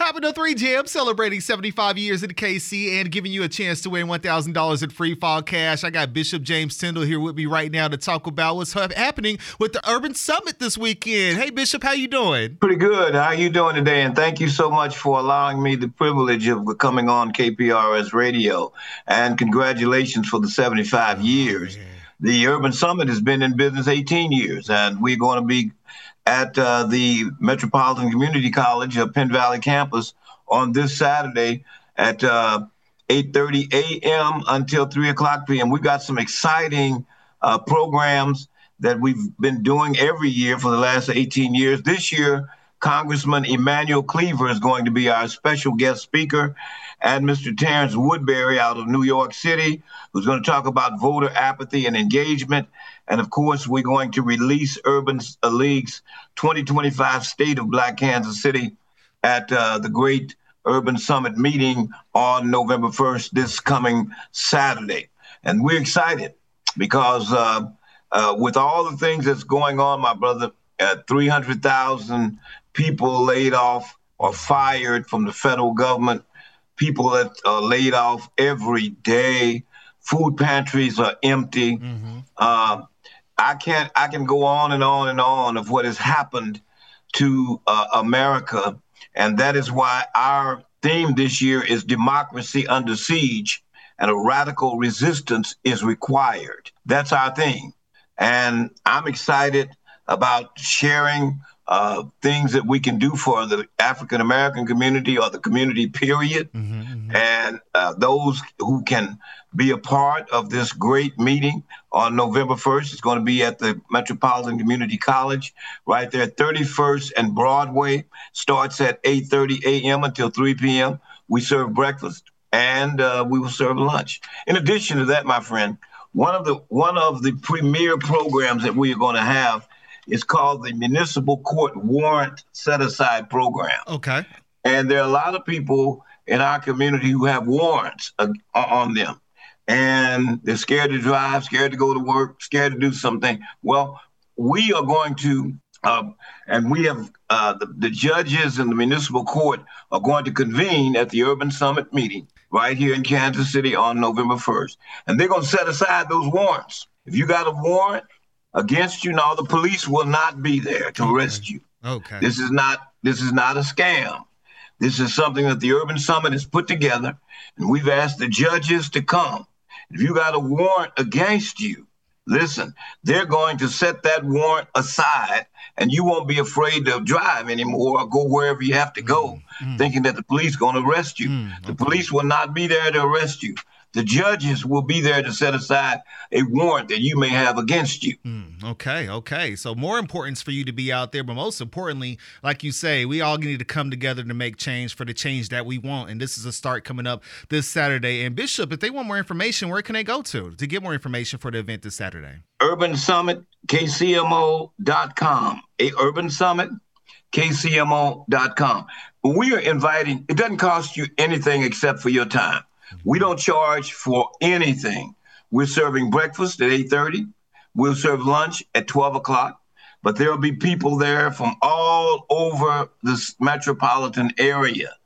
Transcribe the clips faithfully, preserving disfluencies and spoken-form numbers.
Top of the three Jam, celebrating seventy-five years in the K C and giving you a chance to win one thousand dollars in free fall cash. I got Bishop James Tyndall here with me right now to talk about what's happening with the Urban Summit this weekend. Hey, Bishop, how you doing? Pretty good. How you doing today? And thank you so much for allowing me the privilege of coming on K P R S Radio. And congratulations for the seventy-five years. Oh, the Urban Summit has been in business eighteen years, and we're going to be at uh, the Metropolitan Community College of Penn Valley campus on this Saturday at uh, eight thirty a.m. until three o'clock p.m. We've got some exciting uh, programs that we've been doing every year for the last eighteen years. This year, Congressman Emanuel Cleaver is going to be our special guest speaker, and Mister Terrence Woodbury out of New York City, who's going to talk about voter apathy and engagement. And of course, we're going to release Urban League's twenty twenty-five State of Black Kansas City at uh, the Great Urban Summit meeting on November first, this coming Saturday. And we're excited because uh, uh, with all the things that's going on, my brother, uh, three hundred thousand people laid off or fired from the federal government, people that are laid off every day, food pantries are empty. Mm-hmm. Uh, I can't. I can go on and on and on of what has happened to uh, America, and that is why our theme this year is democracy under siege, and a radical resistance is required. That's our theme, and I'm excited about sharing uh, things that we can do for the African American community or the community period, mm-hmm, mm-hmm. and uh, those who can be a part of this great meeting on November first. It's going to be at the Metropolitan Community College right there at thirty-first and Broadway. Starts at eight thirty a.m. until three p.m. We serve breakfast and uh, we will serve lunch. In addition to that, my friend, one of the one of the premier programs that we are going to have is called the Municipal Court Warrant Set-Aside Program. Okay. And there are a lot of people in our community who have warrants uh, on them. And they're scared to drive, scared to go to work, scared to do something. Well, we are going to, uh, and we have uh, the, the judges in the municipal court are going to convene at the Urban Summit meeting right here in Kansas City on November first. And they're going to set aside those warrants. If you got a warrant against you, now the police will not be there to okay. arrest you. Okay. This is not, this is not a scam. This is something that the Urban Summit has put together, and we've asked the judges to come. If you got a warrant against you, listen, they're going to set that warrant aside, and you won't be afraid to drive anymore or go wherever you have to go, mm, thinking that the police are going to arrest you. Mm, okay. The police will not be there to arrest you. The judges will be there to set aside a warrant that you may have against you. Mm, okay, okay. So more importance for you to be out there, but most importantly, like you say, we all need to come together to make change for the change that we want. And this is a start coming up this Saturday. And Bishop, if they want more information, where can they go to to get more information for the event this Saturday? Urban Summit, K C M O dot com. A Urban Summit, K C M O dot com. We are inviting, it doesn't cost you anything except for your time. We don't charge for anything. We're serving breakfast at eight thirty. We'll serve lunch at twelve o'clock. But there will be people there from all over this metropolitan area.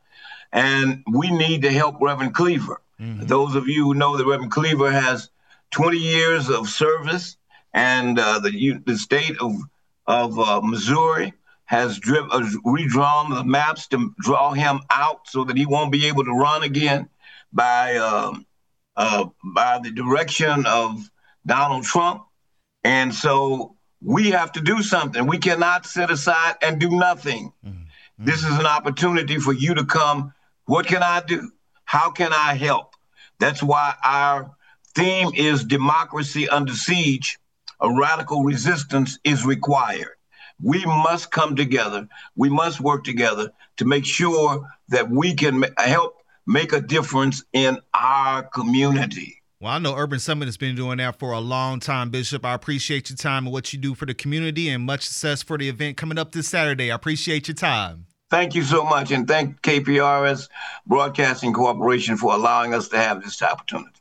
And we need to help Reverend Cleaver. Mm-hmm. Those of you who know that Reverend Cleaver has twenty years of service, and uh, the, the state of, of uh, Missouri has driv- uh, redrawn the maps to draw him out so that he won't be able to run again by um, uh, by the direction of Donald Trump. And so we have to do something. We cannot sit aside and do nothing. Mm-hmm. This is an opportunity for you to come. What can I do? How can I help? That's why our theme is democracy under siege. A radical resistance is required. We must come together. We must work together to make sure that we can help make a difference in our community. Well, I know Urban Summit has been doing that for a long time, Bishop. I appreciate your time and what you do for the community, and much success for the event coming up this Saturday. I appreciate your time. Thank you so much, and thank K P R S Broadcasting Corporation for allowing us to have this opportunity.